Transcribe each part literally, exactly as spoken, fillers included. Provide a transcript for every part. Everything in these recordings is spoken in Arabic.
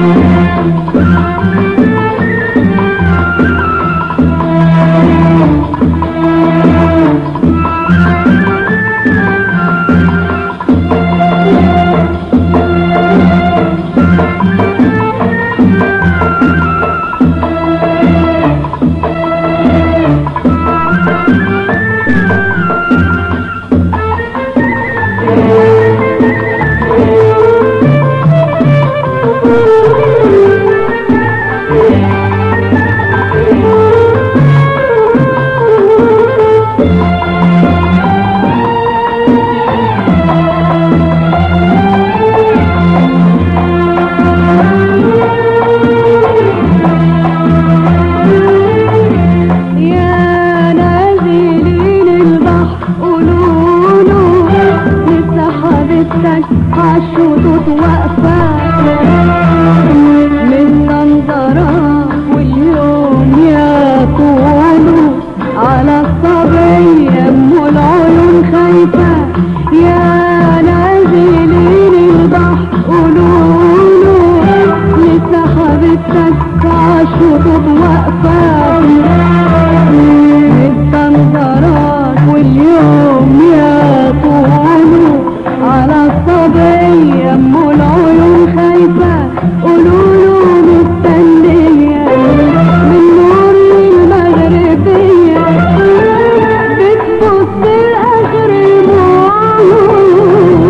عالشطوط واقفة من منظرة واليوم يا طوله على الصبية ام العيون خايفة. يا نازلين البحر قولوله لسه حبيبتك عالشطوط واقفة من منظرة واليوم يا طوله على الصبية ام العيون خايفة. قولوله مستنية من نور المغربية بتبص لاخر الموت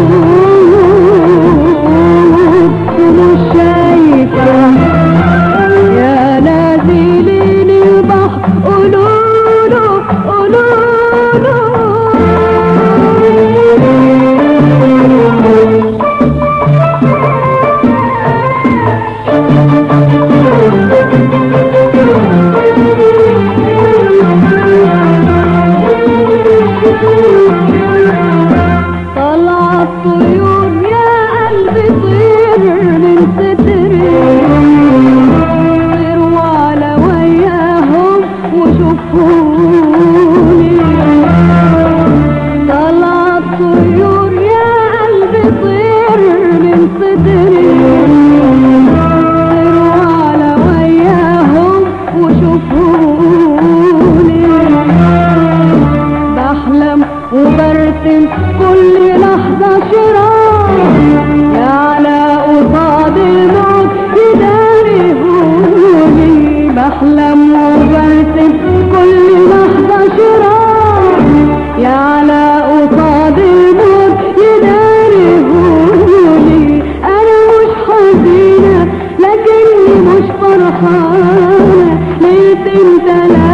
ومش شايفة. يا نازلين البحر قولوله قولوله طلعت طيور يا قلبي طير من ستري طيروا على وياهم وشوفوني. طلعت طيور يا قلبي طير من ستري طيروا على وياهم وشوفوني. بحلم وبرسم كل لحظة شراء على قصاد الموت يداريهوني. بحلم وبرسم كل لحظة شراء على قصاد الموت يداريهوني. أنا مش حزينة لكني مش فرحانة ليلتين تلاتة